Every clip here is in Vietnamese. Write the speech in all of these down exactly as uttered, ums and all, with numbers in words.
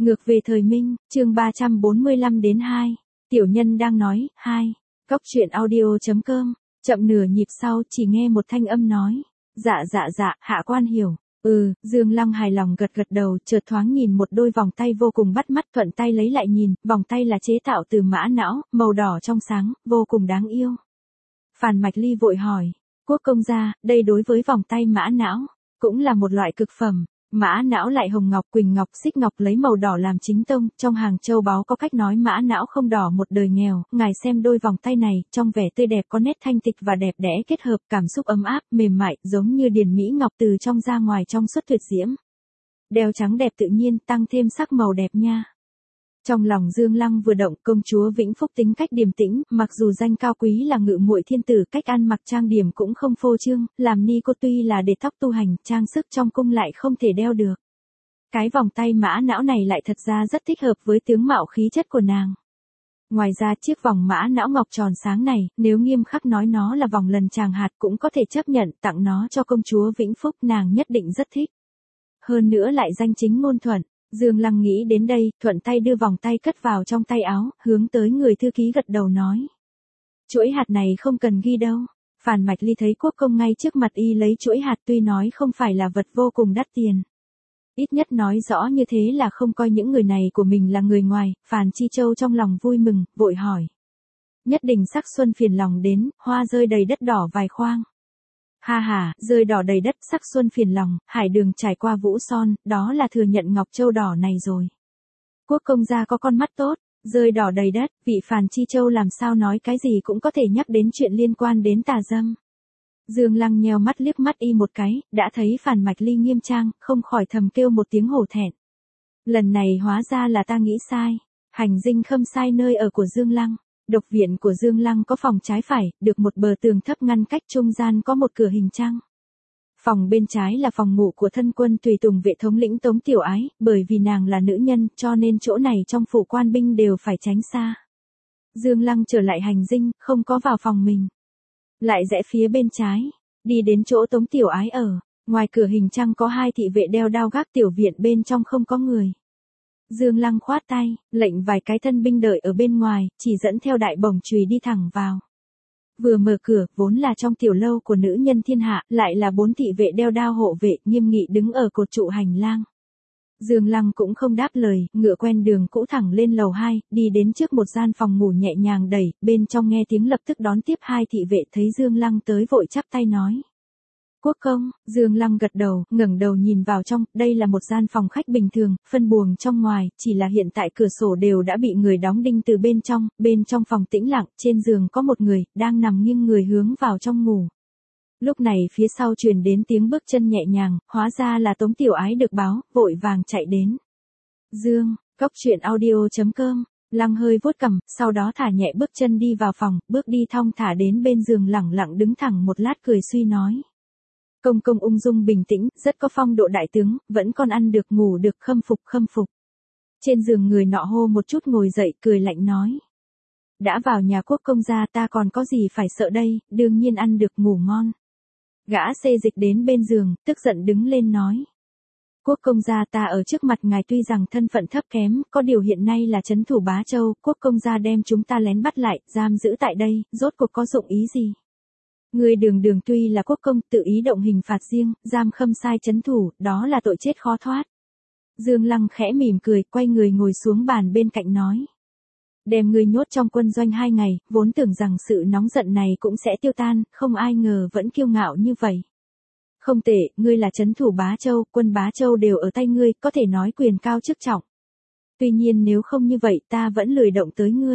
Ngược về thời Minh, chương ba trăm bốn mươi lăm đến hai. Tiểu nhân đang nói, hai. Cóc truyện audio chấm com. Chậm nửa nhịp sau chỉ nghe một thanh âm nói. Dạ dạ dạ, hạ quan hiểu. Ừ, Dương Lăng hài lòng gật gật đầu, chợt thoáng nhìn một đôi vòng tay vô cùng bắt mắt, thuận tay lấy lại nhìn, vòng tay là chế tạo từ mã não, màu đỏ trong sáng, vô cùng đáng yêu. Phàn Mạch Ly vội hỏi, Quốc công gia, đây đối với vòng tay mã não, cũng là một loại cực phẩm. Mã não lại hồng ngọc, quỳnh ngọc, xích ngọc lấy màu đỏ làm chính tông, trong hàng châu báu có cách nói mã não không đỏ một đời nghèo, ngài xem đôi vòng tay này, trong vẻ tươi đẹp có nét thanh tịch và đẹp đẽ kết hợp, cảm xúc ấm áp, mềm mại, giống như điển mỹ ngọc từ trong ra ngoài trong suốt tuyệt diễm. Đeo trắng đẹp tự nhiên, tăng thêm sắc màu đẹp nha. Trong lòng Dương Lăng vừa động, công chúa Vĩnh Phúc tính cách điềm tĩnh, mặc dù danh cao quý là ngự muội thiên tử, cách ăn mặc trang điểm cũng không phô trương, làm ni cô tuy là để tóc tu hành, trang sức trong cung lại không thể đeo được. Cái vòng tay mã não này lại thật ra rất thích hợp với tướng mạo khí chất của nàng. Ngoài ra chiếc vòng mã não ngọc tròn sáng này, nếu nghiêm khắc nói nó là vòng lần tràng hạt cũng có thể chấp nhận, tặng nó cho công chúa Vĩnh Phúc, nàng nhất định rất thích. Hơn nữa lại danh chính ngôn thuận. Dương Lăng nghĩ đến đây, thuận tay đưa vòng tay cất vào trong tay áo, hướng tới người thư ký gật đầu nói. Chuỗi hạt này không cần ghi đâu. Phàn Mạch Ly thấy quốc công ngay trước mặt y lấy chuỗi hạt, tuy nói không phải là vật vô cùng đắt tiền. Ít nhất nói rõ như thế là không coi những người này của mình là người ngoài. Phàn Chi Châu trong lòng vui mừng, vội hỏi. Nhất định sắc xuân phiền lòng đến, hoa rơi đầy đất đỏ vài khoang. Ha ha, rơi đỏ đầy đất, sắc xuân phiền lòng, hải đường trải qua vũ son, đó là thừa nhận ngọc châu đỏ này rồi. Quốc công gia có con mắt tốt, rơi đỏ đầy đất, vị Phàn Chi Châu làm sao nói cái gì cũng có thể nhắc đến chuyện liên quan đến tà dâm. Dương Lăng nheo mắt liếc mắt y một cái, đã thấy Phàn Mạch Ly nghiêm trang, không khỏi thầm kêu một tiếng hổ thẹn. Lần này hóa ra là ta nghĩ sai, hành dinh khâm sai nơi ở của Dương Lăng. Độc viện của Dương Lăng có phòng trái phải, được một bờ tường thấp ngăn cách, trung gian có một cửa hình trăng. Phòng bên trái là phòng ngủ của thân quân tùy tùng vệ thống lĩnh Tống Tiểu Ái, bởi vì nàng là nữ nhân, cho nên chỗ này trong phủ quan binh đều phải tránh xa. Dương Lăng trở lại hành dinh, không có vào phòng mình. Lại rẽ phía bên trái, đi đến chỗ Tống Tiểu Ái ở, ngoài cửa hình trăng có hai thị vệ đeo đao gác tiểu viện, bên trong không có người. Dương Lăng khoát tay, lệnh vài cái thân binh đợi ở bên ngoài, chỉ dẫn theo đại bổng chùy đi thẳng vào. Vừa mở cửa, vốn là trong tiểu lâu của nữ nhân thiên hạ, lại là bốn thị vệ đeo đao hộ vệ, nghiêm nghị đứng ở cột trụ hành lang. Dương Lăng cũng không đáp lời, ngựa quen đường cũ thẳng lên lầu hai, đi đến trước một gian phòng ngủ nhẹ nhàng đẩy, bên trong nghe tiếng lập tức đón tiếp hai thị vệ, thấy Dương Lăng tới vội chắp tay nói. Quốc công, Dương Lăng gật đầu, ngẩng đầu nhìn vào trong, đây là một gian phòng khách bình thường, phân buồng trong ngoài, chỉ là hiện tại cửa sổ đều đã bị người đóng đinh từ bên trong, bên trong phòng tĩnh lặng, trên giường có một người, đang nằm nghiêng người hướng vào trong ngủ. Lúc này phía sau truyền đến tiếng bước chân nhẹ nhàng, hóa ra là Tống Tiểu Ái được báo, vội vàng chạy đến. Dương, cóc truyện audio chấm com, Lăng hơi vuốt cằm, sau đó thả nhẹ bước chân đi vào phòng, bước đi thong thả đến bên giường lẳng lặng đứng thẳng một lát cười suy nói. Công công ung dung bình tĩnh, rất có phong độ đại tướng, vẫn còn ăn được ngủ được, khâm phục khâm phục. Trên giường người nọ hô một chút ngồi dậy, cười lạnh nói. Đã vào nhà quốc công gia ta còn có gì phải sợ đây, đương nhiên ăn được ngủ ngon. Gã xê dịch đến bên giường, tức giận đứng lên nói. Quốc công gia ta ở trước mặt ngài tuy rằng thân phận thấp kém, có điều hiện nay là trấn thủ Bá Châu, quốc công gia đem chúng ta lén bắt lại, giam giữ tại đây, rốt cuộc có dụng ý gì? Người đường đường tuy là quốc công, tự ý động hình phạt riêng, giam khâm sai trấn thủ, đó là tội chết khó thoát. Dương Lăng khẽ mỉm cười, quay người ngồi xuống bàn bên cạnh nói. Đem người nhốt trong quân doanh hai ngày, vốn tưởng rằng sự nóng giận này cũng sẽ tiêu tan, không ai ngờ vẫn kiêu ngạo như vậy. Không tệ, ngươi là trấn thủ Bá Châu, quân Bá Châu đều ở tay ngươi, có thể nói quyền cao chức trọng. Tuy nhiên nếu không như vậy ta vẫn lười động tới ngươi.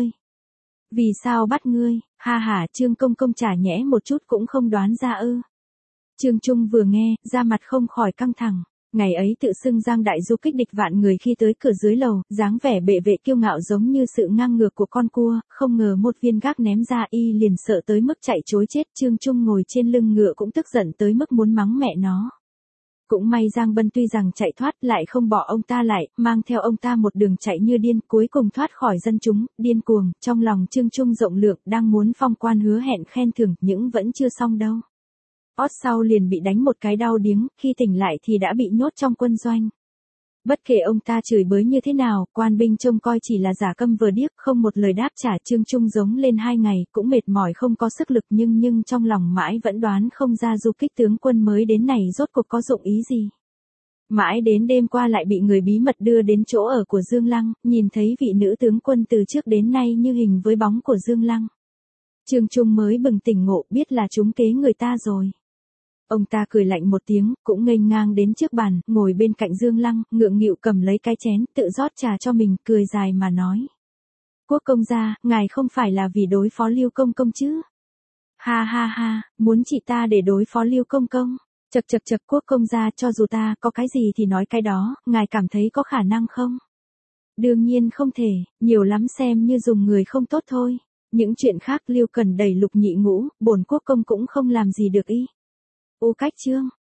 Vì sao bắt ngươi, ha ha, Trương công công trả nhẽ một chút cũng không đoán ra ư. Trương Trung vừa nghe, da mặt không khỏi căng thẳng. Ngày ấy tự xưng Giang đại du kích địch vạn người khi tới cửa dưới lầu, dáng vẻ bệ vệ kiêu ngạo giống như sự ngang ngược của con cua, không ngờ một viên gác ném ra y liền sợ tới mức chạy trối chết. Trương Trung ngồi trên lưng ngựa cũng tức giận tới mức muốn mắng mẹ nó. Cũng may Giang Bân tuy rằng chạy thoát lại không bỏ ông ta lại, mang theo ông ta một đường chạy như điên, cuối cùng thoát khỏi dân chúng, điên cuồng, trong lòng Trương Trung rộng lượng, đang muốn phong quan hứa hẹn khen thưởng, nhưng vẫn chưa xong đâu. Ót sau liền bị đánh một cái đau điếng, khi tỉnh lại thì đã bị nhốt trong quân doanh. Bất kể ông ta chửi bới như thế nào, quan binh trông coi chỉ là giả câm vờ điếc, không một lời đáp trả. Trương Trung giống lên hai ngày, cũng mệt mỏi không có sức lực nhưng nhưng trong lòng mãi vẫn đoán không ra du kích tướng quân mới đến này rốt cuộc có dụng ý gì. Mãi đến đêm qua lại bị người bí mật đưa đến chỗ ở của Dương Lăng, nhìn thấy vị nữ tướng quân từ trước đến nay như hình với bóng của Dương Lăng. Trương Trung mới bừng tỉnh ngộ, biết là trúng kế người ta rồi. Ông ta cười lạnh một tiếng, cũng nghênh ngang đến trước bàn, ngồi bên cạnh Dương Lăng, ngượng nghịu cầm lấy cái chén, tự rót trà cho mình, cười dài mà nói. Quốc công gia, ngài không phải là vì đối phó Lưu Công Công chứ? Ha ha ha, muốn chị ta để đối phó Lưu Công Công? Chật chật chật, quốc công gia, cho dù ta có cái gì thì nói cái đó, ngài cảm thấy có khả năng không? Đương nhiên không thể, nhiều lắm xem như dùng người không tốt thôi. Những chuyện khác Lưu Cần đẩy Lục Nhị Ngũ, bổn quốc công cũng không làm gì được y. Ô Cách Chương